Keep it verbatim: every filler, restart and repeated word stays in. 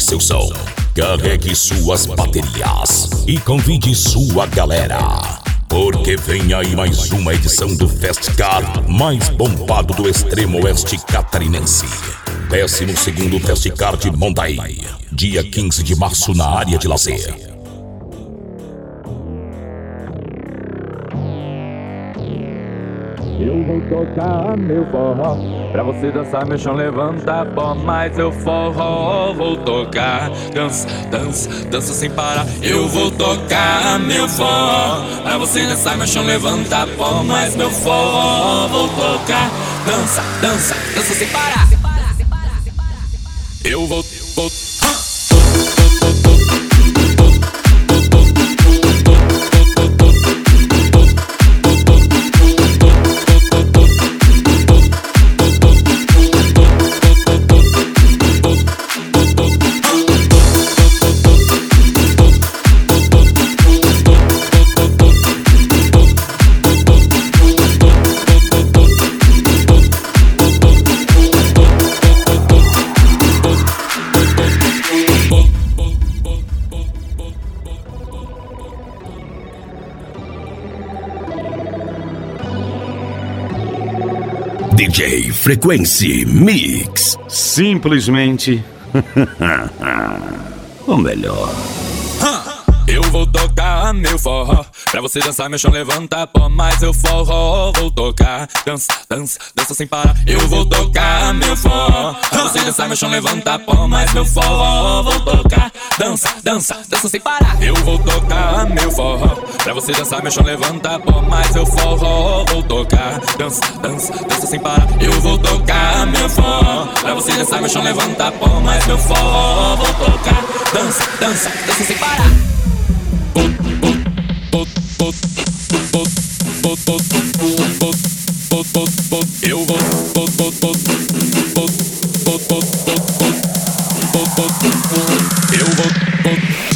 seu som, carregue suas baterias e convide sua galera. Porque vem aí mais uma edição do Festcar mais bombado do extremo oeste catarinense. décimo segundo Festcar de Mondaí, dia quinze de março na área de lazer. Eu vou tocar meu forró pra você dançar, meu chão levanta pó. Mas eu forró vou tocar, dança, dança, dança sem parar. Eu vou tocar meu forró pra você dançar, meu chão levanta pó. Mas meu forró vou tocar, dança, dança, dança sem parar. Eu vou, vou, D J Frequency Mix. Simplesmente o melhor. eu vou tocar meu forró pra você dançar, meu chão levanta pó. Mas eu forró vou tocar, dança, dança, dança sem parar. Eu vou tocar meu forró pra você dançar, meu chão levanta pó. Mas meu forró vou tocar, dança, dança, dança sem parar. Eu vou tocar meu forró pra você dançar, meu chão levanta pó. Mas eu forró vou tocar, dança, dança, dança sem parar. Eu vou tocar meu forró pra você dançar, meu chão levanta pó. Mas meu forró vou tocar, dança, dança, dança sem parar. Eu vou, eu vou, eu vou.